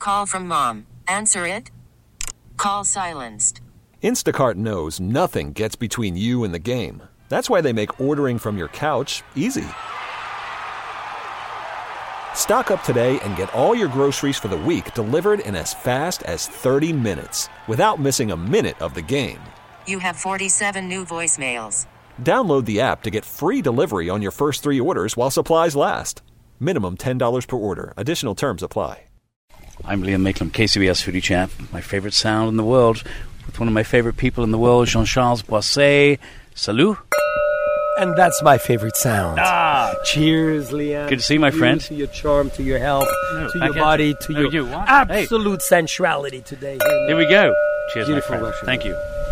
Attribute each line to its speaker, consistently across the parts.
Speaker 1: call from mom. Answer it. Call silenced.
Speaker 2: Instacart knows nothing gets between you and the game. That's why they make ordering from your couch easy. Stock up today and get all your groceries for the week delivered in as fast as 30 minutes without missing a minute of the game.
Speaker 1: You have 47 new voicemails.
Speaker 2: Download the app to get free delivery on your first 3 orders while supplies last. Minimum $10 per order. Additional terms apply.
Speaker 3: I'm Liam Maitland, KCBS Foodie Chat. My favorite sound in the world, with one of my favorite people in the world, Jean-Charles Boisset. Salut.
Speaker 4: And that's my favorite sound. Cheers, Liam.
Speaker 3: Good to see you, my friend.
Speaker 4: To your charm, to your health, to your body, to your absolute sensuality today.
Speaker 3: Here we go. Cheers,
Speaker 4: Beautiful
Speaker 3: my friend.
Speaker 4: Russian.
Speaker 3: Thank you.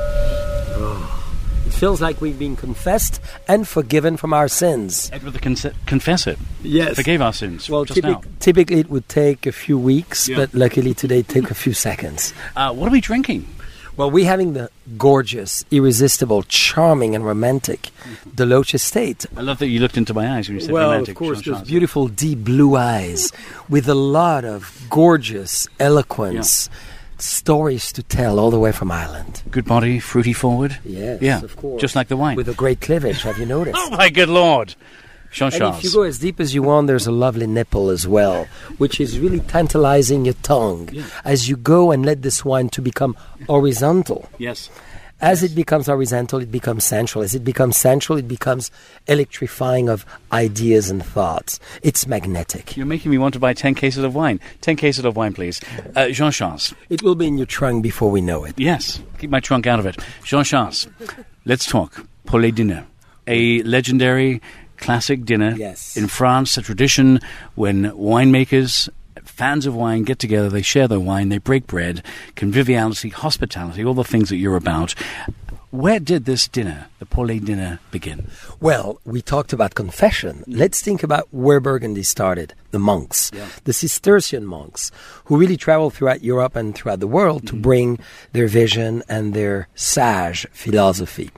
Speaker 4: It feels like we've been confessed and forgiven from our sins.
Speaker 3: Edward the Confessor.
Speaker 4: Yes.
Speaker 3: Forgave our sins.
Speaker 4: Well,
Speaker 3: just now.
Speaker 4: typically it would take a few weeks, but luckily today it took a few seconds.
Speaker 3: What are we drinking?
Speaker 4: Well, we're having the gorgeous, irresistible, charming, and romantic Deloach Estate.
Speaker 3: I love that you looked into my eyes when you said
Speaker 4: Well,
Speaker 3: romantic.
Speaker 4: of course,
Speaker 3: Jean-Charles.
Speaker 4: those beautiful, deep blue eyes with a lot of gorgeous eloquence, stories to tell all the way from Ireland.
Speaker 3: Good body, fruity forward.
Speaker 4: Yes, of course.
Speaker 3: Just like the wine.
Speaker 4: With a great cleavage, have you noticed?
Speaker 3: Oh, my good Lord.
Speaker 4: And
Speaker 3: Jean-Charles.
Speaker 4: if you go as deep as you want, there's a lovely nipple as well, which is really tantalizing your tongue as you go and let this wine to become horizontal.
Speaker 3: Yes.
Speaker 4: As it becomes horizontal, it becomes sensual. As it becomes sensual, it becomes electrifying of ideas and thoughts. It's magnetic.
Speaker 3: You're making me want to buy 10 cases of wine. 10 cases of wine, please. Jean-Charles.
Speaker 4: It will be in your trunk before we know it.
Speaker 3: Yes. Keep my trunk out of it. Jean-Charles, let's talk. Poulet dinner. A legendary classic dinner in France, a tradition when winemakers, fans of wine get together, they share their wine, they break bread, conviviality, hospitality, all the things that you're about. Where did this dinner, the Poulet dinner, begin?
Speaker 4: Well, we talked about confession. Let's think about where Burgundy started. The monks, the Cistercian monks, who really traveled throughout Europe and throughout the world to bring their vision and their sage philosophy.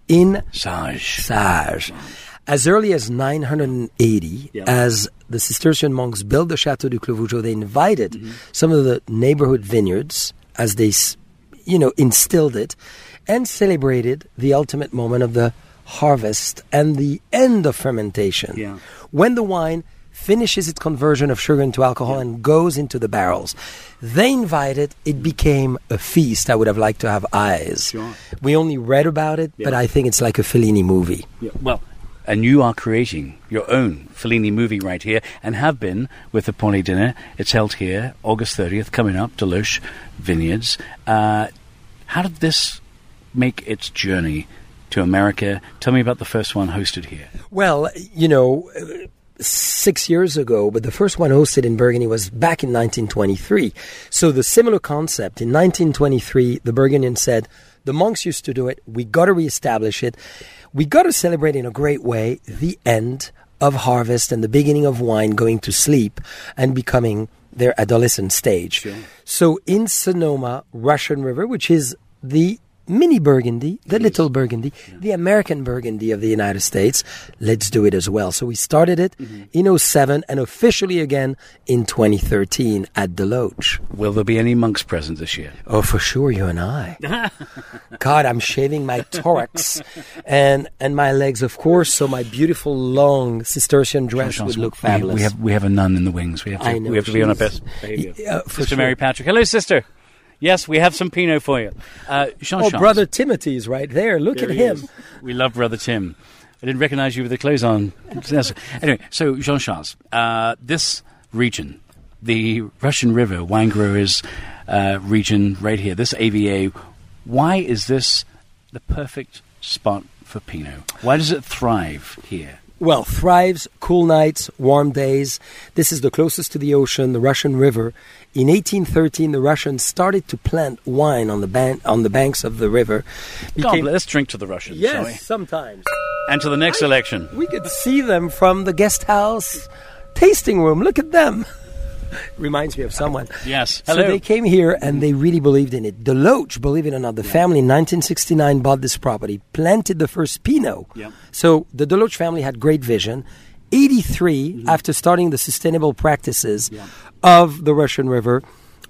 Speaker 4: Sage. As early as 980, as the Cistercian monks built the Château du Clos Vougeot, they invited some of the neighborhood vineyards, as they, instilled it, and celebrated the ultimate moment of the harvest and the end of fermentation. Yeah. When the wine finishes its conversion of sugar into alcohol and goes into the barrels. They invited, it became a feast. I would have liked to have eyes. Sure. We only read about it, but I think it's like a Fellini movie.
Speaker 3: Yeah. Well, and you are creating your own Fellini movie right here, and have been with the Poulet dinner. It's held here, August 30th, coming up, Deloach Vineyards. How did this make its journey to America? Tell me about the first one hosted here.
Speaker 4: Well, 6 years ago, but the first one hosted in Burgundy was back in 1923. So the similar concept, in 1923, the Burgundians said, the monks used to do it, we got to reestablish it. We got to celebrate in a great way the end of harvest and the beginning of wine going to sleep and becoming their adolescent stage. Sure. So in Sonoma, Russian River, which is the mini Burgundy, the little Burgundy, the American Burgundy of the United States, let's do it as well. So we started it in 2007 and officially again in 2013 at Deloach.
Speaker 3: Will there be any monks present this year?
Speaker 4: Oh, for sure, you and I. God, I'm shaving my thorax and my legs, of course, so my beautiful long Cistercian dress would look fabulous.
Speaker 3: We have a nun in the wings. We have to be on our best behavior. Sister Mary Patrick. Hello, sister. Yes, we have some Pinot for you. Jean-Charles.
Speaker 4: Oh, Brother Timothy's right there. Look at him.
Speaker 3: Is. We love Brother Tim. I didn't recognize you with the clothes on. Anyway, so Jean-Charles, this region, the Russian River wine growers region right here, this AVA, why is this the perfect spot for Pinot? Why does it thrive here?
Speaker 4: Well, thrives, cool nights, warm days. This is the closest to the ocean, the Russian River. In 1813, the Russians started to plant wine on the banks of the river.
Speaker 3: Let's drink to the Russians, shall we?
Speaker 4: Yes, sometimes.
Speaker 3: And to the next election.
Speaker 4: We could see them from the guest house tasting room. Look at them. Reminds me of someone.
Speaker 3: Yes. Hello.
Speaker 4: So they came here and they really believed in it. Deloach, believe it or not, the family in 1969 bought this property, planted the first Pinot. Yep. So the Deloach family had great vision. 83, after starting the sustainable practices of the Russian River,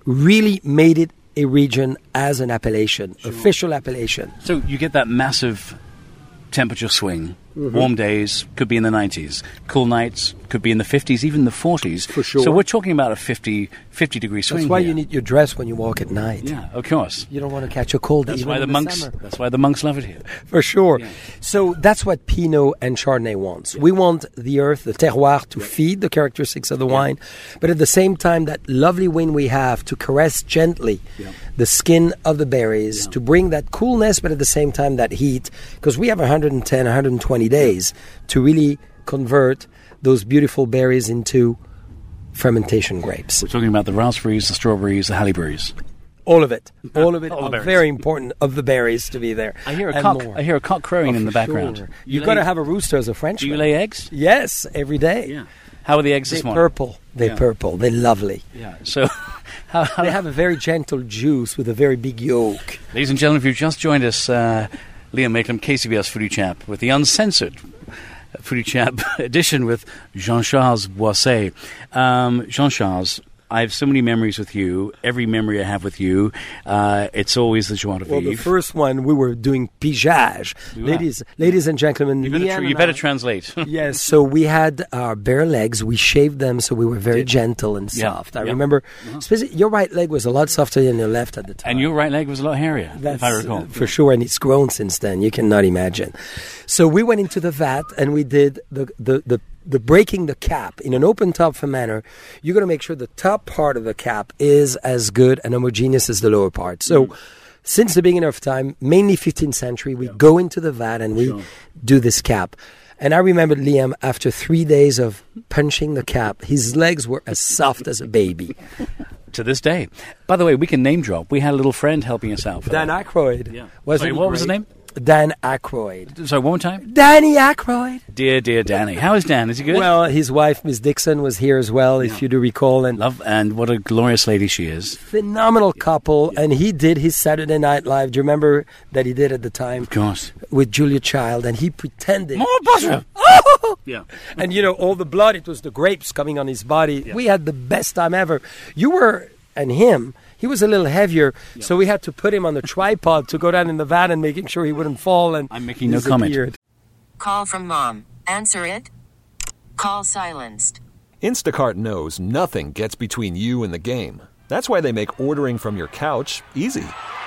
Speaker 4: really made it a region as an appellation, official appellation.
Speaker 3: So you get that massive temperature swing. Warm days could be in the 90s. Cool nights could be in the 50s, even the 40s.
Speaker 4: For sure.
Speaker 3: So we're talking about a 50-degree swing.
Speaker 4: That's why
Speaker 3: here.
Speaker 4: you need your dress when you walk at night.
Speaker 3: Yeah, of course.
Speaker 4: You don't want to catch a cold.
Speaker 3: That's
Speaker 4: even
Speaker 3: why the
Speaker 4: in
Speaker 3: monks.
Speaker 4: summer.
Speaker 3: That's why the monks love it here.
Speaker 4: For sure.
Speaker 3: Yeah.
Speaker 4: So that's what Pinot and Chardonnay wants. We want the earth, the terroir, to feed the characteristics of the wine, but at the same time, that lovely wind we have to caress gently the skin of the berries, to bring that coolness, but at the same time that heat, because we have 110, 120 days to really convert those beautiful berries into fermentation grapes.
Speaker 3: We're talking about the raspberries, the strawberries, the halle-berries.
Speaker 4: All of it. All of it
Speaker 3: All the
Speaker 4: are
Speaker 3: berries.
Speaker 4: very important of the berries to be there.
Speaker 3: I hear a
Speaker 4: And
Speaker 3: cock.
Speaker 4: more.
Speaker 3: I hear a cock crowing in the
Speaker 4: For
Speaker 3: background.
Speaker 4: sure. You've got to have a rooster as a
Speaker 3: Do
Speaker 4: Frenchman.
Speaker 3: you lay eggs?
Speaker 4: Yes, every day.
Speaker 3: Yeah. How are the eggs
Speaker 4: They're
Speaker 3: this morning?
Speaker 4: purple. They're
Speaker 3: Yeah.
Speaker 4: purple. They're lovely.
Speaker 3: Yeah. So, how,
Speaker 4: They have a very gentle juice with a very big yolk.
Speaker 3: ladies and gentlemen, if you've just joined us, Liam Maitland, KCBS Foodie Chap, with the uncensored Foodie Chap edition with Jean-Charles Boisset. Jean-Charles, I have so many memories with you. Every memory I have with you, it's always the joie de
Speaker 4: Well, the
Speaker 3: vivre.
Speaker 4: first one, we were doing pigeage. Ladies and gentlemen.
Speaker 3: You
Speaker 4: Liam and
Speaker 3: better
Speaker 4: I-
Speaker 3: translate.
Speaker 4: Yes, so we had our bare legs. We shaved them so we were very gentle and
Speaker 3: Yeah,
Speaker 4: soft. I
Speaker 3: yeah.
Speaker 4: remember, your right leg was a lot softer than your left at the time.
Speaker 3: And your right leg was a lot hairier, if I recall.
Speaker 4: For sure, and it's grown since then. You cannot imagine. So we went into the vat and we did the breaking the cap in an open top fermenter. You're going to make sure the top part of the cap is as good and homogeneous as the lower part. So since the beginning of time, mainly 15th century, we go into the vat and we do this cap. And I remember Liam, after 3 days of punching the cap, his legs were as soft as a baby.
Speaker 3: To this day. By the way, we can name drop. We had a little friend helping us out. For
Speaker 4: Dan
Speaker 3: that.
Speaker 4: Aykroyd.
Speaker 3: Yeah.
Speaker 4: Wasn't
Speaker 3: Sorry,
Speaker 4: he
Speaker 3: what was his
Speaker 4: great?
Speaker 3: name?
Speaker 4: Dan Aykroyd.
Speaker 3: Sorry, one more time.
Speaker 4: Danny Aykroyd.
Speaker 3: Dear Danny. How is Dan? Is he good?
Speaker 4: Well, his wife, Miss Dixon, was here as well, if you do recall. And
Speaker 3: Love, and what a glorious lady she is.
Speaker 4: phenomenal couple. And he did his Saturday Night Live. Do you remember that he did at the time?
Speaker 3: Of course.
Speaker 4: With Julia Child. And he pretended.
Speaker 3: More butter! Yeah.
Speaker 4: And, all the blood, it was the grapes coming on his body.
Speaker 3: Yeah.
Speaker 4: We had the best time ever. You were, and him, he was a little heavier, so we had to put him on the tripod to go down in the vat and making sure he wouldn't fall. And
Speaker 3: I'm making no comment.
Speaker 4: disappeared.
Speaker 1: Call from mom. Answer it. Call silenced.
Speaker 2: Instacart knows nothing gets between you and the game. That's why they make ordering from your couch easy.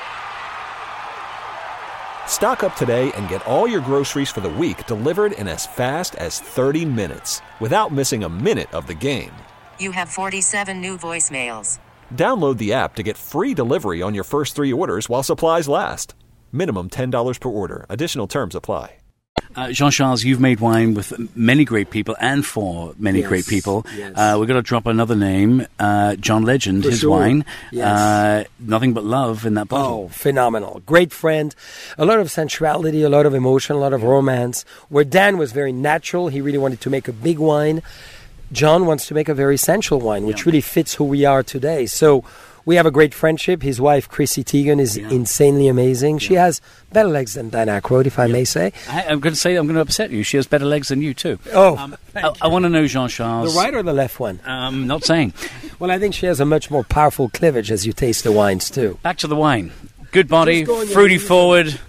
Speaker 2: Stock up today and get all your groceries for the week delivered in as fast as 30 minutes without missing a minute of the game.
Speaker 1: You have 47 new voicemails.
Speaker 2: Download the app to get free delivery on your first 3 orders while supplies last. Minimum $10 per order. Additional terms apply.
Speaker 3: Jean-Charles, you've made wine with many great people and for many great people.
Speaker 4: Yes.
Speaker 3: We're going to drop another name, John Legend,
Speaker 4: For
Speaker 3: his
Speaker 4: sure.
Speaker 3: wine.
Speaker 4: Yes.
Speaker 3: Nothing but love in that bottle.
Speaker 4: Oh, phenomenal. Great friend. A lot of sensuality, a lot of emotion, a lot of romance. Where Dan was very natural, he really wanted to make a big wine. John wants to make a very sensual wine, which really fits who we are today. So we have a great friendship. His wife, Chrissy Teigen, is insanely amazing. She has better legs than Dan Aykroyd, if I may say.
Speaker 3: I'm going to upset you. She has better legs than you, too.
Speaker 4: Oh,
Speaker 3: I want to know, Jean-Charles.
Speaker 4: the right or the left one?
Speaker 3: Not saying.
Speaker 4: Well, I think she has a much more powerful cleavage as you taste the wines, too.
Speaker 3: Back to the wine. Good body,
Speaker 4: Just go on your
Speaker 3: fruity
Speaker 4: knees.
Speaker 3: forward.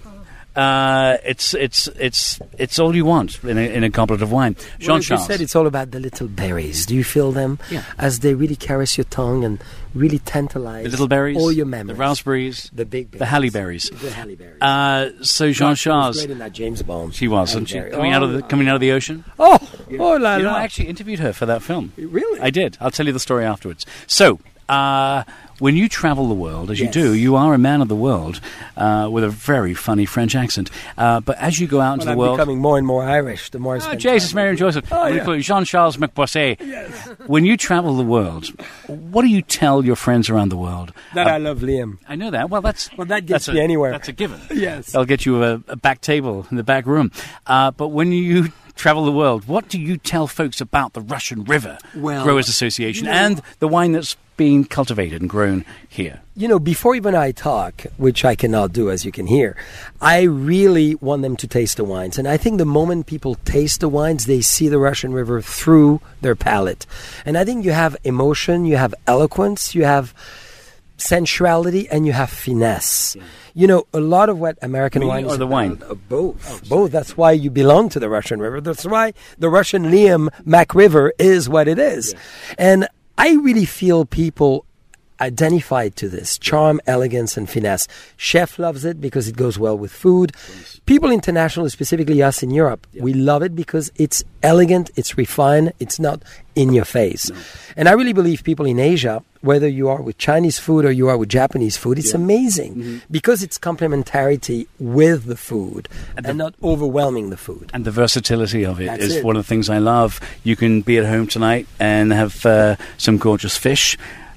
Speaker 3: It's all you want in a goblet of wine.
Speaker 4: Well, as you
Speaker 3: Jean-Charles.
Speaker 4: said, it's all about the little berries. Do you feel them as they really caress your tongue and really tantalize
Speaker 3: The little berries,
Speaker 4: all your memories?
Speaker 3: the raspberries,
Speaker 4: the big berries.
Speaker 3: the halle berries.
Speaker 4: The halle berries.
Speaker 3: So
Speaker 4: She was
Speaker 3: Jean-Charles,
Speaker 4: great in that James Bond.
Speaker 3: she was,
Speaker 4: Halle
Speaker 3: wasn't she?
Speaker 4: berry.
Speaker 3: Coming out of the ocean.
Speaker 4: Oh la
Speaker 3: You know,
Speaker 4: la.
Speaker 3: I actually interviewed her for that film.
Speaker 4: Really?
Speaker 3: I did. I'll tell you the story afterwards. So, when you travel the world, as you
Speaker 4: Yes.
Speaker 3: do, you are a man of the world with a very funny French accent. But as you go out into
Speaker 4: Well,
Speaker 3: the
Speaker 4: I'm
Speaker 3: world...
Speaker 4: becoming more and more Irish the more I
Speaker 3: Oh,
Speaker 4: spend
Speaker 3: Jesus,
Speaker 4: time
Speaker 3: Mary and
Speaker 4: with you.
Speaker 3: Joseph.
Speaker 4: Oh,
Speaker 3: I'm
Speaker 4: yeah.
Speaker 3: call you Jean-Charles McBoisset. When you travel the world, what do you tell your friends around the world?
Speaker 4: That I love Liam.
Speaker 3: I know that. Well,
Speaker 4: that gets
Speaker 3: that's
Speaker 4: me anywhere.
Speaker 3: That's a given.
Speaker 4: Yes.
Speaker 3: They'll get you a back table in the back room. But when you travel the world, what do you tell folks about the Russian River
Speaker 4: Well,
Speaker 3: Growers Association and the wine that's being cultivated and grown here?
Speaker 4: Before even I talk, which I cannot do, as you can hear, I really want them to taste the wines. And I think the moment people taste the wines, they see the Russian River through their palate. And I think you have emotion, you have eloquence, you have sensuality and you have finesse. You know, a lot of what American wine is
Speaker 3: or the wine?
Speaker 4: Both. Both. That's why you belong to the Russian River. That's why the Russian Liam Mac River is what it is. And I really feel people identified to this charm, elegance, and finesse. Chef loves it because it goes well with food. People internationally, specifically us in Europe, we love it because it's elegant, it's refined, it's not in your face. And I really believe people in Asia, whether you are with Chinese food or you are with Japanese food, it's amazing because it's complementarity with the food and not overwhelming the food.
Speaker 3: And the versatility of it
Speaker 4: That's
Speaker 3: is
Speaker 4: it.
Speaker 3: one of the things I love. You can be at home tonight and have some gorgeous fish.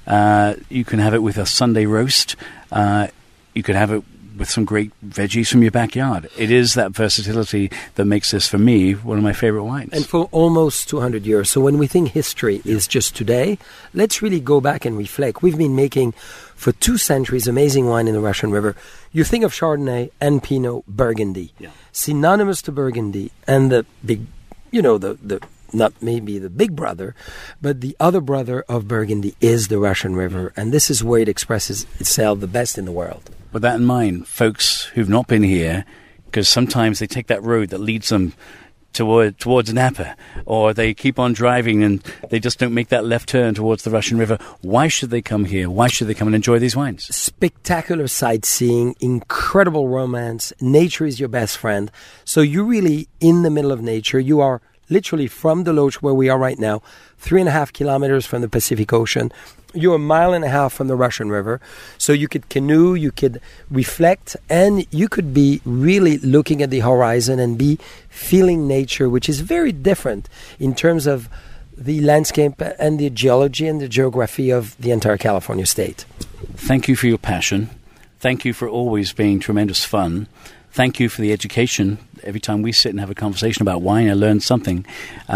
Speaker 3: You can have it with a Sunday roast. You can have it with some great veggies from your backyard. It is that versatility that makes this, for me, one of my favorite wines.
Speaker 4: And for almost 200 years. So when we think history is just today, let's really go back and reflect. We've been making, for 2 centuries, amazing wine in the Russian River. You think of Chardonnay and Pinot, Burgundy. Synonymous to Burgundy. And the big, you know, the not maybe the big brother, but the other brother of Burgundy is the Russian River. And this is where it expresses itself the best in the world.
Speaker 3: With that in mind, folks who've not been here, because sometimes they take that road that leads them towards Napa, or they keep on driving and they just don't make that left turn towards the Russian River. Why should they come here? Why should they come and enjoy these wines?
Speaker 4: Spectacular sightseeing, incredible romance. Nature is your best friend. So you're really in the middle of nature. You are literally from Deloche, where we are right now, 3.5 kilometers from the Pacific Ocean. You're 1.5 miles from the Russian River. So you could canoe, you could reflect, and you could be really looking at the horizon and be feeling nature, which is very different in terms of the landscape and the geology and the geography of the entire California state.
Speaker 3: Thank you for your passion. Thank you for always being tremendous fun. Thank you for the education. Every time we sit and have a conversation about wine, I learn something.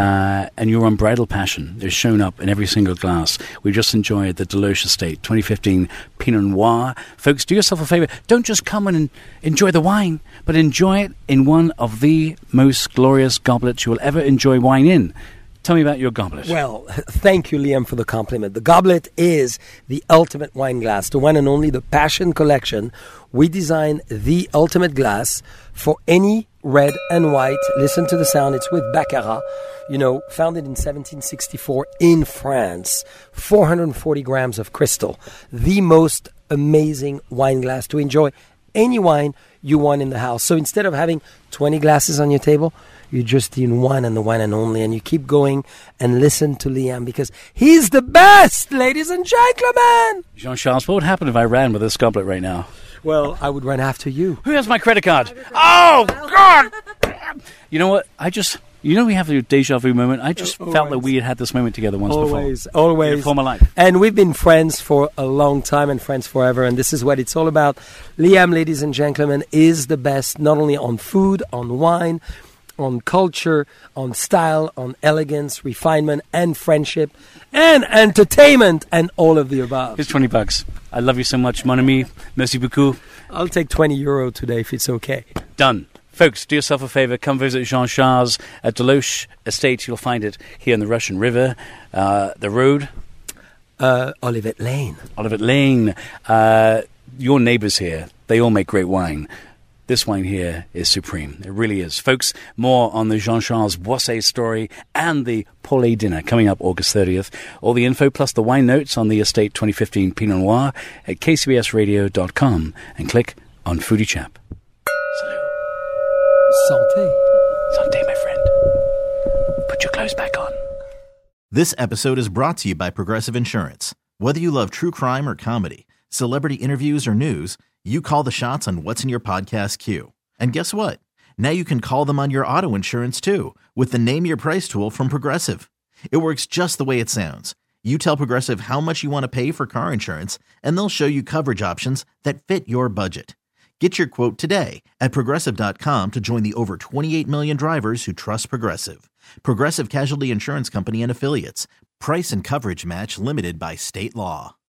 Speaker 3: And your unbridled passion is shown up in every single glass. We just enjoyed the Deloche Estate 2015 Pinot Noir. Folks, do yourself a favor. Don't just come and enjoy the wine, but enjoy it in one of the most glorious goblets you will ever enjoy wine in. Tell me about your goblet.
Speaker 4: Well, thank you, Liam, for the compliment. The goblet is the ultimate wine glass, the one and only, the Passion Collection. We designed the ultimate glass for any red and white. Listen to the sound. It's with Baccarat, founded in 1764 in France. 440 grams of crystal. The most amazing wine glass to enjoy any wine you want in the house. So instead of having 20 glasses on your table, you just in one and the one and only, and you keep going and listen to Liam because he's the best, ladies and gentlemen.
Speaker 3: Jean-Charles, what would happen if I ran with this goblet right now?
Speaker 4: Well, I would run after you.
Speaker 3: Who has my credit card? Oh, God! You know what? We have a deja vu moment. I just felt that we had this moment together once before.
Speaker 4: Always.
Speaker 3: In a former life.
Speaker 4: And we've been friends for a long time and friends forever. And this is what it's all about. Liam, ladies and gentlemen, is the best, not only on food, on wine, on culture, on style, on elegance, refinement, and friendship, and entertainment, and all of the above.
Speaker 3: Here's $20. I love you so much, mon ami. Merci beaucoup.
Speaker 4: I'll take €20 today if it's okay.
Speaker 3: Done. Folks, do yourself a favor. Come visit Jean-Charles at Deloche Estate. You'll find it here in the Russian River. The road?
Speaker 4: Olivet Lane.
Speaker 3: Olivet Lane. Your neighbors here, they all make great wine. This wine here is supreme. It really is. Folks, more on the Jean-Charles Boisset story and the Paulet dinner coming up August 30th. All the info plus the wine notes on the Estate 2015 Pinot Noir at kcbsradio.com and click on Foodie Chap. Salut.
Speaker 4: Santé.
Speaker 3: Santé, my friend. Put your clothes back on.
Speaker 5: This episode is brought to you by Progressive Insurance. Whether you love true crime or comedy, celebrity interviews or news, you call the shots on what's in your podcast queue. And guess what? Now you can call them on your auto insurance too with the Name Your Price tool from Progressive. It works just the way it sounds. You tell Progressive how much you want to pay for car insurance, and they'll show you coverage options that fit your budget. Get your quote today at Progressive.com to join the over 28 million drivers who trust Progressive. Progressive Casualty Insurance Company and Affiliates. Price and coverage match limited by state law.